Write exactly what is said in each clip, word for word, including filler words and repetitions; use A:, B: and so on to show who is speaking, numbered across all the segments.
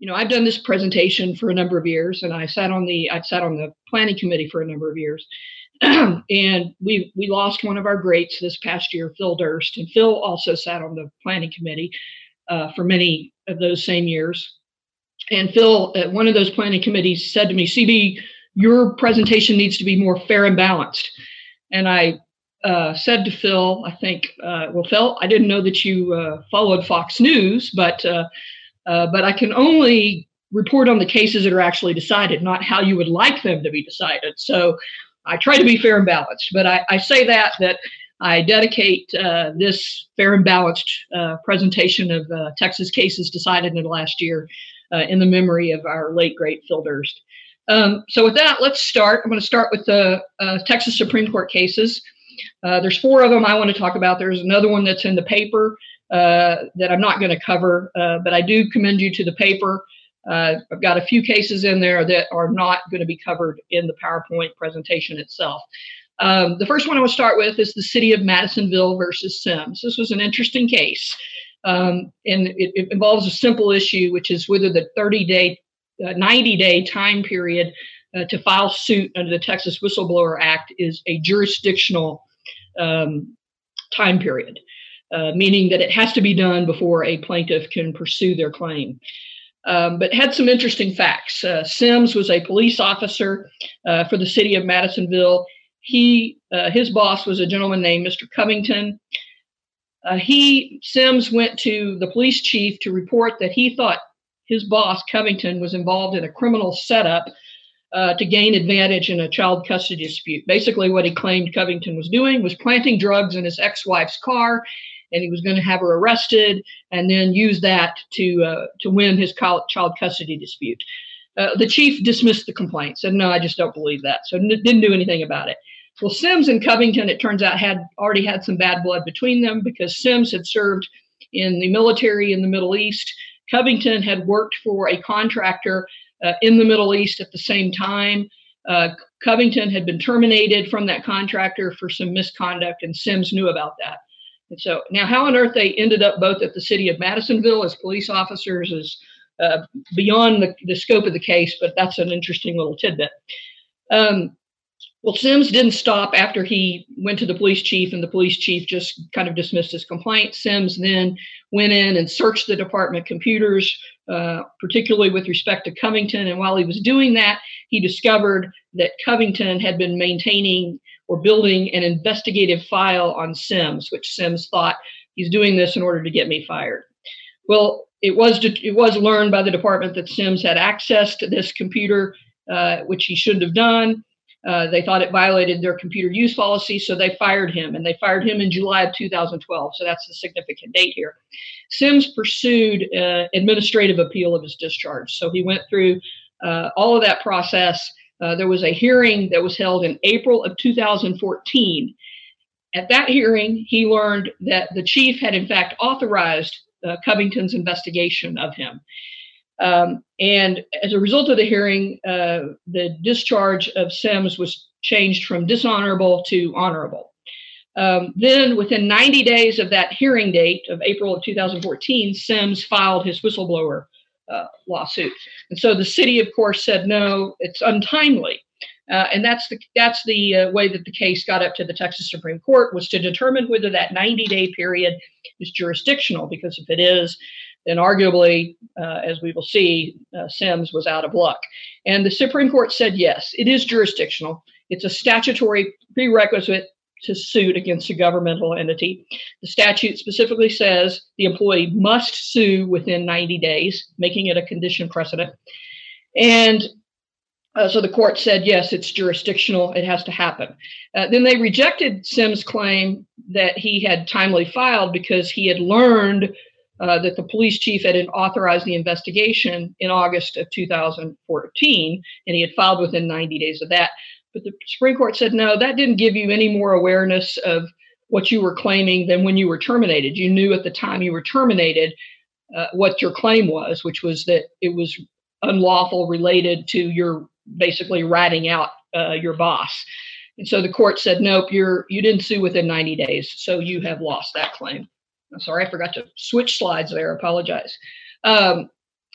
A: you know, I've done this presentation for a number of years, and I sat on the I sat on the planning committee for a number of years, and we we lost one of our greats this past year, Phil Durst, and Phil also sat on the planning committee uh, for many of those same years. And Phil, at one of those planning committees, said to me, "C B, your presentation needs to be more fair and balanced." And I uh, said to Phil, I think, uh, well, Phil, I didn't know that you uh, followed Fox News, but uh, uh, but I can only report on the cases that are actually decided, not how you would like them to be decided. So I try to be fair and balanced. But I, I say that that I dedicate uh, this fair and balanced uh, presentation of uh, Texas cases decided in the last year uh, in the memory of our late, great Phil Durst. Um, so with that, let's start. I'm going to start with the uh, Texas Supreme Court cases. Uh, there's four of them I want to talk about. There's another one that's in the paper uh, that I'm not going to cover, uh, but I do commend you to the paper. Uh, I've got a few cases in there that are not going to be covered in the PowerPoint presentation itself. Um, the first one I want to start with is the city of Madisonville versus Sims. This was an interesting case, um, and it, it involves a simple issue, which is whether the thirty-day Uh, ninety-day time period uh, to file suit under the Texas Whistleblower Act is a jurisdictional um, time period, uh, meaning that it has to be done before a plaintiff can pursue their claim. Um, but had some interesting facts. Uh, Sims was a police officer uh, for the city of Madisonville. He, uh, his boss was a gentleman named Mister Covington. Uh, he, Sims, went to the police chief to report that he thought his boss, Covington, was involved in a criminal setup uh, to gain advantage in a child custody dispute. Basically, what he claimed Covington was doing was planting drugs in his ex-wife's car, and he was going to have her arrested and then use that to uh, to win his child custody dispute. Uh, the chief dismissed the complaint, said, "No, I just don't believe that," so n- didn't do anything about it. Well, Sims and Covington, it turns out, had already had some bad blood between them because Sims had served in the military in the Middle East. Covington had worked for a contractor uh, in the Middle East at the same time. Uh, Covington had been terminated from that contractor for some misconduct, and Sims knew about that. And so now how on earth they ended up both at the city of Madisonville as police officers is uh, beyond the, the scope of the case, but that's an interesting little tidbit. Um, Well, Sims didn't stop after he went to the police chief, and the police chief just kind of dismissed his complaint. Sims then went in and searched the department computers, uh, particularly with respect to Covington. And while he was doing that, he discovered that Covington had been maintaining or building an investigative file on Sims, which Sims thought, he's doing this in order to get me fired. Well, it was it was learned by the department that Sims had access to this computer, uh, which he shouldn't have done. Uh, they thought it violated their computer use policy, so they fired him, and they fired him in July of two thousand twelve. So that's the significant date here. Sims pursued uh, administrative appeal of his discharge. So he went through uh, all of that process. Uh, there was a hearing that was held in April of two thousand fourteen. At that hearing, he learned that the chief had in fact authorized uh, Covington's investigation of him. Um, and as a result of the hearing, uh, the discharge of Sims was changed from dishonorable to honorable. Um, then within ninety days of that hearing date of April of two thousand fourteen, Sims filed his whistleblower uh, lawsuit. And so the city, of course, said, no, it's untimely. Uh, and that's the that's the uh, way that the case got up to the Texas Supreme Court, was to determine whether that ninety-day period is jurisdictional, because if it is, then arguably, uh, as we will see, uh, Sims was out of luck. And the Supreme Court said, yes, it is jurisdictional. It's a statutory prerequisite to suit against a governmental entity. The statute specifically says the employee must sue within ninety days, making it a condition precedent. And uh, so the court said, yes, it's jurisdictional. It has to happen. Uh, then they rejected Sims' claim that he had timely filed because he had learned Uh, that the police chief had authorized the investigation in August of two thousand fourteen, and he had filed within ninety days of that. But the Supreme Court said, no, that didn't give you any more awareness of what you were claiming than when you were terminated. You knew at the time you were terminated uh, what your claim was, which was that it was unlawful related to your basically ratting out uh, your boss. And so the court said, nope, you're, you didn't sue within ninety days, so you have lost that claim. I'm sorry, I forgot to switch slides there. I apologize. Um,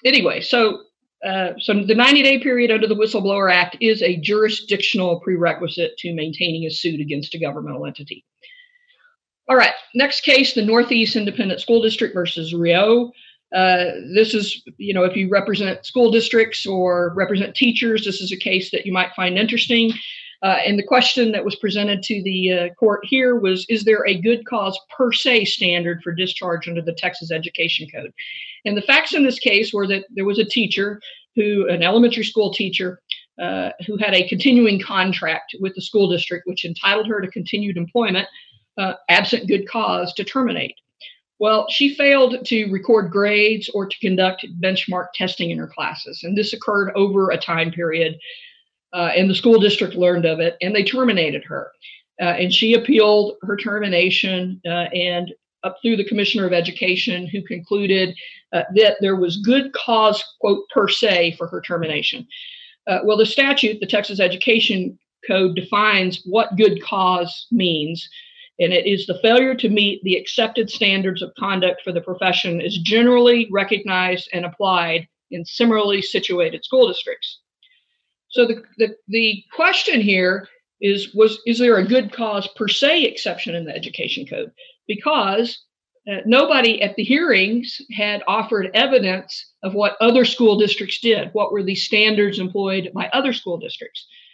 A: anyway, so uh, so the ninety-day period under the Whistleblower Act is a jurisdictional prerequisite to maintaining a suit against a governmental entity. All right, next case, the Northeast Independent School District versus Rio. Uh, this is, you know, if you represent school districts or represent teachers, this is a case that you might find interesting. Uh, and the question that was presented to the uh, court here was, is there a good cause per se standard for discharge under the Texas Education Code? And the facts in this case were that there was a teacher who, an elementary school teacher, uh, who had a continuing contract with the school district, which entitled her to continued employment, uh, absent good cause to terminate. Well, she failed to record grades or to conduct benchmark testing in her classes. And this occurred over a time period. Uh, and the school district learned of it, and they terminated her. Uh, and she appealed her termination uh, and up through the Commissioner of Education, who concluded uh, that there was good cause, quote, per se for her termination. Uh, well, the statute, the Texas Education Code, defines what good cause means. And it is the failure to meet the accepted standards of conduct for the profession is generally recognized and applied in similarly situated school districts. So the, the, the question here is, was, is there a good cause per se exception in the Education Code? Because uh, nobody at the hearings had offered evidence of what other school districts did. What were the standards employed by other school districts?